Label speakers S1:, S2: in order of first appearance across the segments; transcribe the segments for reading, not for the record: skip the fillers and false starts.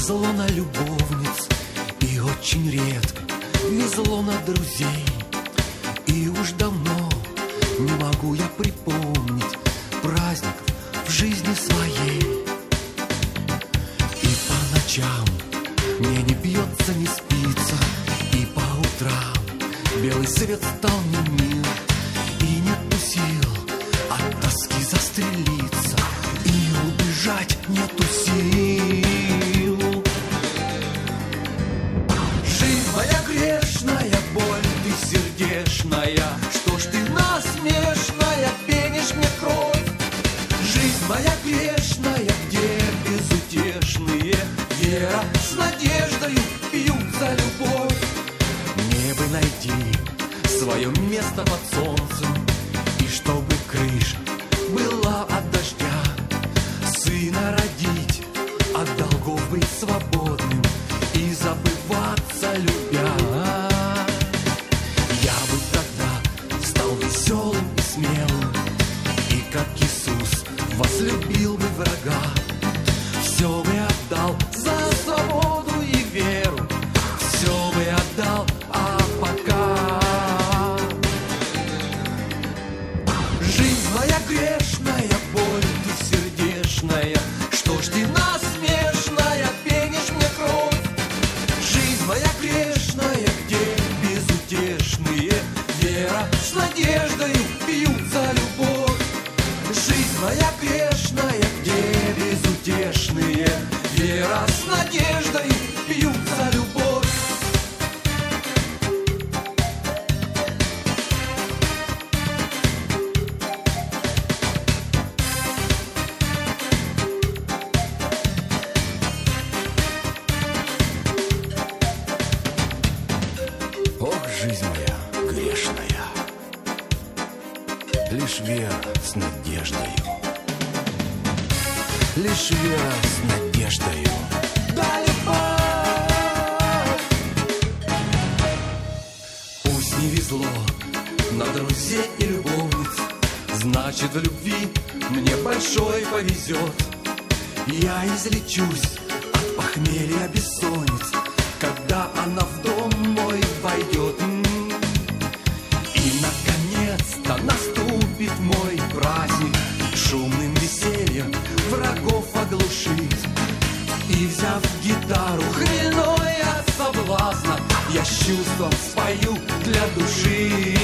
S1: везло на любовниц, и очень редко везло на друзей. И уж давно не могу я припомнить праздников в жизни своей. И по ночам мне не бьется, не спится, и по утрам белый свет стал немил, и нету сил от тоски застрелиться, и убежать нету сил. Жизнь моя грешная, боль ты сердечная, что ж ты насмешная, пенишь мне кровь. Жизнь моя грешная, где безутешные вера с надеждою пьют за любовь. Мне бы найти свое место под солнцем, и чтобы крыша была от дождя, сына родить, от долгов быть свободным и забываться любя. Я бы тогда стал веселым и смелым, и как Иисус возлюбил бы врага. Все бы отдал за свободу и веру, все бы отдал, а пока жизнь моя грешная, боль ты сердечная, что ж ты насмешная, пенишь мне кровь. Жизнь моя грешная, где безутешные вера с надеждой пьют за любовь. Жизнь моя грешная, где безутешные вера с надеждой пьют за любовь. Ох, жизнь моя грешная, лишь вера с надеждою, лишь вера с надеждою. Да, любовь! Пусть не везло на друзей и любовниц, значит в любви мне большой повезет. Я излечусь от похмелья бессонниц, когда она в дом мой войдет. И наконец-то наступит мой праздник, шумным весельем врагов оглушит. И взяв гитару хмельной от соблазна, я с чувством спою для души.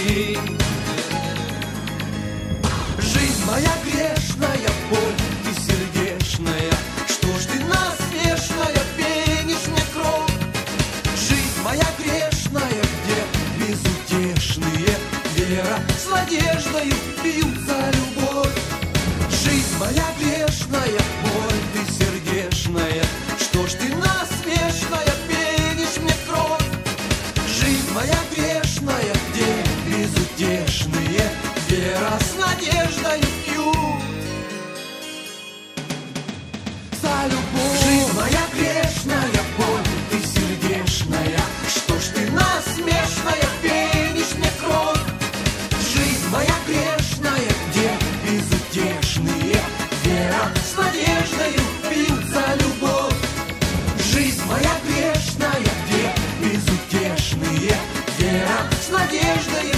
S1: Жизнь моя грешная, боль ты сердечная, что ж ты насмешная, пенишь мне кровь. Жизнь моя грешная, где безутешные вера с надеждою пьют за любовь. Жизнь моя грешная, боль ты сердечная, что ж ты насмешная, пенишь мне кровь. Жизнь моя грешная, где безутешные вера с надеждою пьют за любовь. Жизнь моя грешная, боль ты сердечная, что ж ты насмешная, пенишь мне кровь. Жизнь моя грешная, где безутешные вера с надеждою пьют за любовь. Жизнь моя грешная, где безутешные вера с надеждою